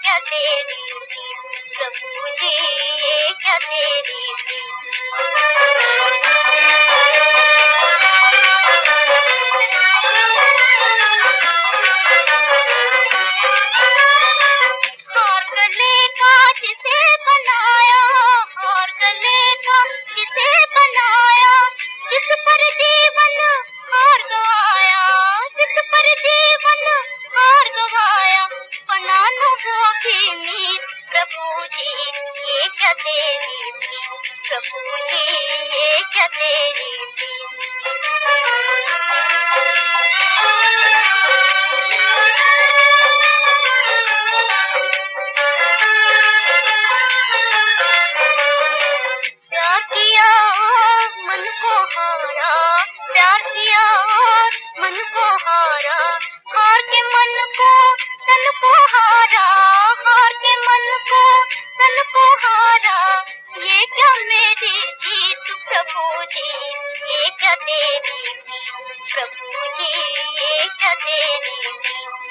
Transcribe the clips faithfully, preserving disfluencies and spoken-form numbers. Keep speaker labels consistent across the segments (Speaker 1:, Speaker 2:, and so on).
Speaker 1: क्या तेरी प्रीत प्रभु जी, ये क्या तेरी प्रीत। हार गले का जिसे बनाया, हार गले का जिसे बनाया, जिस पर जीवन हार गवाया, जिस पर जीवन हार गवाया, बना न वो भी मीत प्रभु जी, ये क्या तेरी प्रीत प्रभु जी, ये क्या तेरी प्रीत। प्यार किया मन को हारा, प्यार किया मन को हारा, हार के मन को तन को हारा, हार के मन को तन को हारा, ये क्या मेरी जीत प्रभु जी, ये क्या तेरी जीत प्रभु जी, ये क्या तेरी जीत।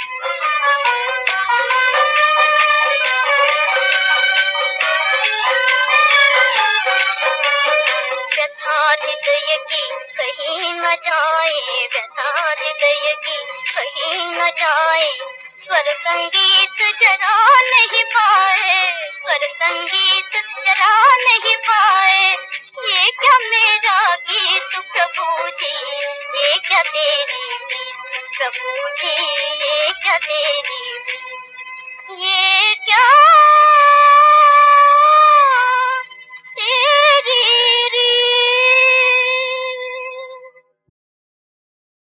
Speaker 1: व्यथा हृदय की कहीं न जाए, व्यथा हृदय की कहीं न जाए, स्वर संगीत जरा नहीं पाए, स्वर संगीत जरा नहीं पाए, ये क्या मेरा गीत प्रभु जी, ये क्या तेरी गीत प्रभु जी, ये क्या तेरी